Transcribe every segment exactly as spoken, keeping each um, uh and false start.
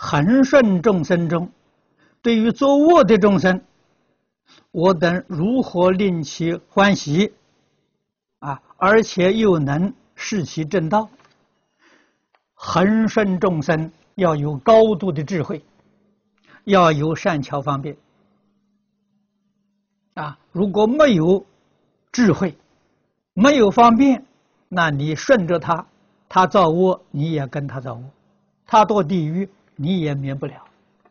恒顺众生中，对于作恶的众生，我等如何令其欢喜啊？而且又能示其正道。恒顺众生要有高度的智慧，要有善巧方便啊！如果没有智慧，没有方便，那你顺着他，他造恶，你也跟他造恶；他堕地狱，你也免不了。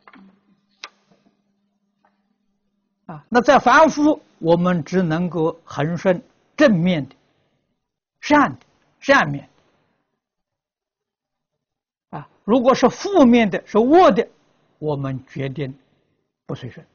啊，那在凡夫，我们只能够恒顺正面的、善的、善面。啊，如果是负面的、是恶的，我们决定不随顺。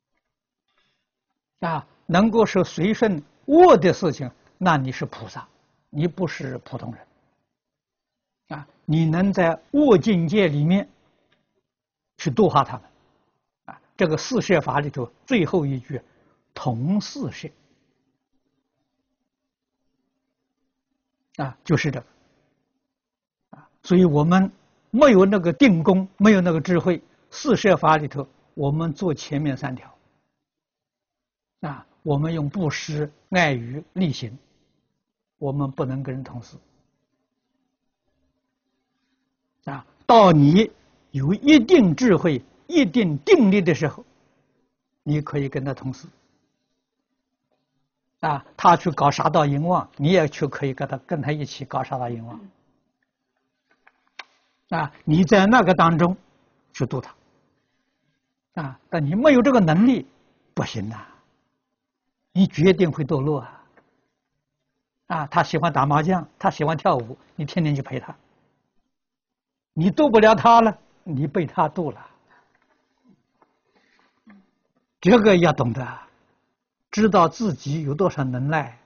啊，能够是随顺恶的事情，那你是菩萨，你不是普通人。啊，你能在恶境界里面去度化他们。啊，这个四摄法里头最后一句，同四摄。啊，就是这个。啊，所以我们没有那个定功，没有那个智慧，四摄法里头，我们做前面三条。啊，我们用布施、爱语、力行，我们不能跟人同事。啊，到你有一定智慧、一定定力的时候，你可以跟他同事。啊，他去搞杀盗淫妄，你也去可以跟他跟他一起搞杀盗淫妄。啊，你在那个当中去度他。啊，但你没有这个能力，不行呐、啊。你决定会堕落啊！啊，他喜欢打麻将，他喜欢跳舞，你天天去陪他，你渡不了他了，你被他渡了。这个要懂得，知道自己有多少能耐，